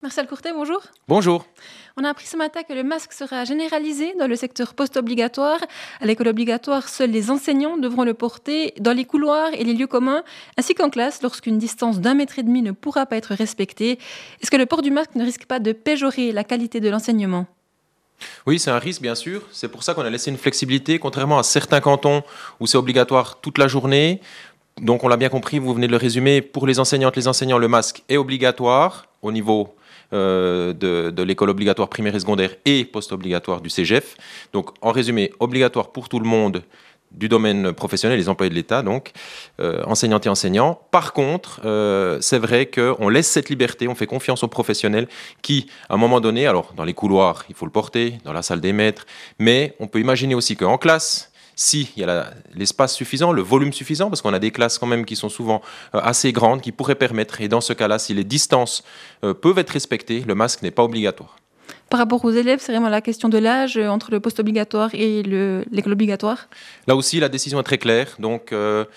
Marcel Courtet, bonjour. Bonjour. On a appris ce matin que le masque sera généralisé dans le secteur post-obligatoire. À l'école obligatoire, seuls les enseignants devront le porter dans les couloirs et les lieux communs, ainsi qu'en classe lorsqu'une distance d'1,5 m ne pourra pas être respectée. Est-ce que le port du masque ne risque pas de péjorer la qualité de l'enseignement ? Oui, c'est un risque, bien sûr. C'est pour ça qu'on a laissé une flexibilité, contrairement à certains cantons où c'est obligatoire toute la journée. Donc, on l'a bien compris, vous venez de le résumer, pour les enseignantes, les enseignants, le masque est obligatoire au niveau de l'école obligatoire primaire et secondaire et post-obligatoire du CEGEF. Donc, en résumé, obligatoire pour tout le monde du domaine professionnel, les employés de l'État, donc, enseignantes et enseignants. Par contre, c'est vrai qu'on laisse cette liberté, on fait confiance aux professionnels qui, à un moment donné, alors dans les couloirs, il faut le porter, dans la salle des maîtres, mais on peut imaginer aussi qu'en classe, s'il y a l'espace suffisant, le volume suffisant, parce qu'on a des classes quand même qui sont souvent assez grandes, qui pourraient permettre, et dans ce cas-là, si les distances peuvent être respectées, le masque n'est pas obligatoire. Par rapport aux élèves, c'est vraiment la question de l'âge entre le post-obligatoire et l'école obligatoire ? Là aussi, la décision est très claire. Donc,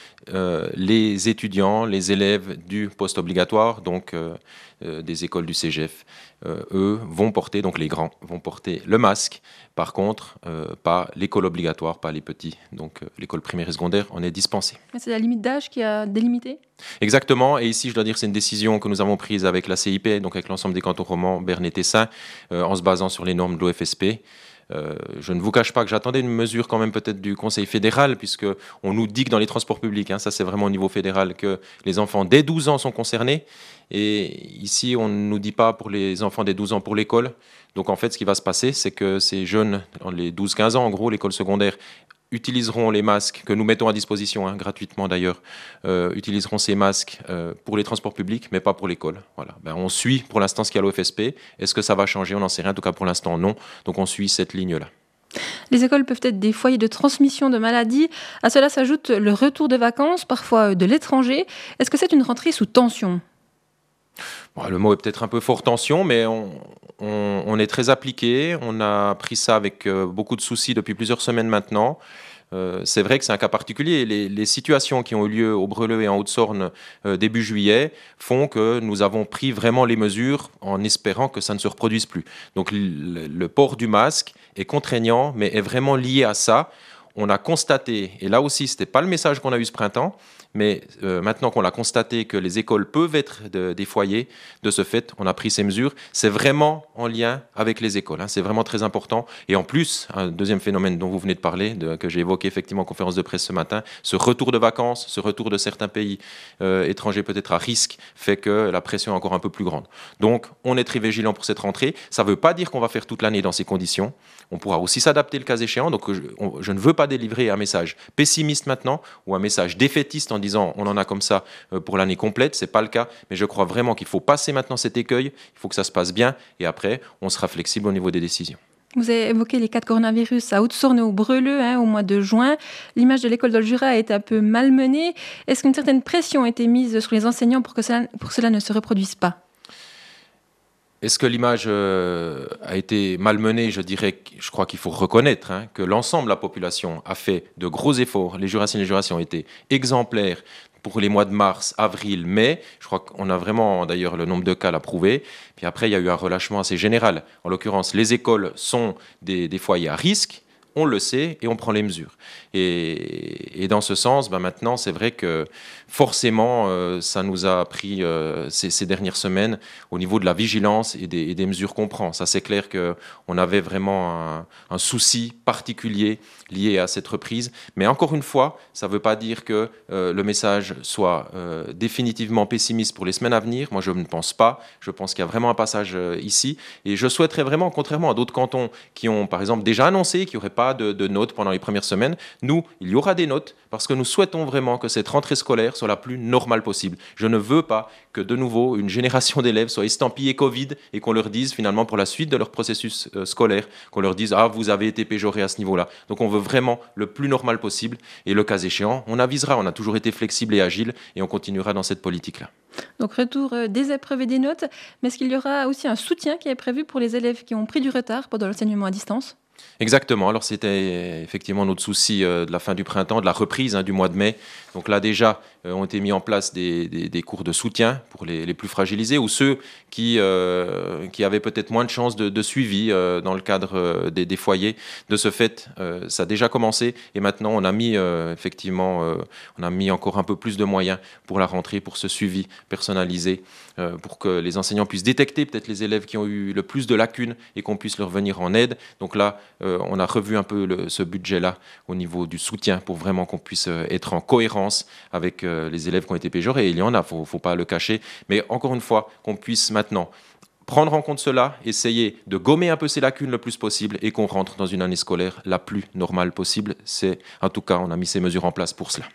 les étudiants, les élèves du post-obligatoire, donc des écoles du CEGEF, eux vont porter, donc les grands vont porter le masque. Par contre, pas l'école obligatoire, pas les petits. Donc, l'école primaire et secondaire, on est dispensé. Mais c'est la limite d'âge qui a délimité ? Exactement, et ici je dois dire que c'est une décision que nous avons prise avec la CIP, donc avec l'ensemble des cantons romans, Berne et Tessin, en se basant sur les normes de l'OFSP. Je ne vous cache pas que j'attendais une mesure quand même peut-être du Conseil fédéral, puisqu'on nous dit que dans les transports publics, ça c'est vraiment au niveau fédéral, que les enfants dès 12 ans sont concernés, et ici on ne nous dit pas pour les enfants dès 12 ans pour l'école. Donc en fait ce qui va se passer, c'est que ces jeunes, dans les 12-15 ans en gros, l'école secondaire, utiliseront les masques que nous mettons à disposition, gratuitement d'ailleurs, utiliseront ces masques pour les transports publics, mais pas pour l'école. Voilà. On suit pour l'instant ce qu'il y a à l'OFSP. Est-ce que ça va changer ? On n'en sait rien. En tout cas, pour l'instant, non. Donc, on suit cette ligne-là. Les écoles peuvent être des foyers de transmission de maladies. À cela s'ajoute le retour de vacances, parfois de l'étranger. Est-ce que c'est une rentrée sous tension ? Bon, le mot est peut-être un peu fort tension, mais on est très appliqué. On a pris ça avec beaucoup de soucis depuis plusieurs semaines maintenant. C'est vrai que c'est un cas particulier. Les situations qui ont eu lieu au Breleux et en Haute-Saône début juillet font que nous avons pris vraiment les mesures en espérant que ça ne se reproduise plus. Donc le port du masque est contraignant, mais est vraiment lié à ça. On a constaté, et là aussi, ce n'était pas le message qu'on a eu ce printemps, mais maintenant qu'on l'a constaté que les écoles peuvent être des foyers, de ce fait, on a pris ces mesures. C'est vraiment en lien avec les écoles, c'est vraiment très important. Et en plus, un deuxième phénomène dont vous venez de parler, que j'ai évoqué effectivement en conférence de presse ce matin, ce retour de vacances, ce retour de certains pays étrangers peut-être à risque, fait que la pression est encore un peu plus grande. Donc, on est très vigilant pour cette rentrée. Ça ne veut pas dire qu'on va faire toute l'année dans ces conditions. On pourra aussi s'adapter le cas échéant. Donc, je ne veux pas délivrer un message pessimiste maintenant ou un message défaitiste en disant on en a comme ça pour l'année complète. Ce n'est pas le cas, mais je crois vraiment qu'il faut passer maintenant cet écueil. Il faut que ça se passe bien et après, on sera flexible au niveau des décisions. Vous avez évoqué les cas de coronavirus à Haute-Saône et au Breleux au mois de juin. L'image de l'école dans le Jura a été un peu malmenée. Est-ce qu'une certaine pression a été mise sur les enseignants pour que cela ne se reproduise pas ? Est-ce que l'image a été malmenée ? Je crois qu'il faut reconnaître que l'ensemble de la population a fait de gros efforts. Les Jurassiens et les Jurassiens ont été exemplaires pour les mois de mars, avril, mai. Je crois qu'on a vraiment, d'ailleurs, le nombre de cas l'a prouvé. Puis après, il y a eu un relâchement assez général. En l'occurrence, les écoles sont des foyers à risque. On le sait et on prend les mesures. Et dans ce sens, maintenant, c'est vrai que forcément, ça nous a pris ces dernières semaines au niveau de la vigilance et des mesures qu'on prend. Ça, c'est clair qu'on avait vraiment un souci particulier lié à cette reprise. Mais encore une fois, ça ne veut pas dire que le message soit définitivement pessimiste pour les semaines à venir. Moi, je ne pense pas. Je pense qu'il y a vraiment un passage ici. Et je souhaiterais vraiment, contrairement à d'autres cantons qui ont, par exemple, déjà annoncé qu'il n'y aurait pas de notes pendant les premières semaines, nous, il y aura des notes parce que nous souhaitons vraiment que cette rentrée scolaire soit la plus normale possible. Je ne veux pas que de nouveau une génération d'élèves soit estampillée Covid et qu'on leur dise finalement pour la suite de leur processus scolaire, qu'on leur dise « Ah, vous avez été péjoré à ce niveau-là ». Donc on veut vraiment le plus normal possible et le cas échéant, on avisera. On a toujours été flexible et agile et on continuera dans cette politique-là. Donc retour des épreuves et des notes, mais est-ce qu'il y aura aussi un soutien qui est prévu pour les élèves qui ont pris du retard pendant l'enseignement à distance ? Exactement. Alors c'était effectivement notre souci de la fin du printemps, de la reprise du mois de mai. Donc là déjà ont été mis en place des cours de soutien pour les plus fragilisés ou ceux qui avaient peut-être moins de chances de suivi dans le cadre des foyers. De ce fait, ça a déjà commencé et maintenant on a mis effectivement on a mis encore un peu plus de moyens pour la rentrée, pour ce suivi personnalisé, pour que les enseignants puissent détecter peut-être les élèves qui ont eu le plus de lacunes et qu'on puisse leur venir en aide. Donc là, on a revu un peu ce budget-là au niveau du soutien pour vraiment qu'on puisse être en cohérence avec les élèves qui ont été péjorés. Il y en a, il ne faut pas le cacher. Mais encore une fois, qu'on puisse maintenant prendre en compte cela, essayer de gommer un peu ces lacunes le plus possible et qu'on rentre dans une année scolaire la plus normale possible. En tout cas, on a mis ces mesures en place pour cela.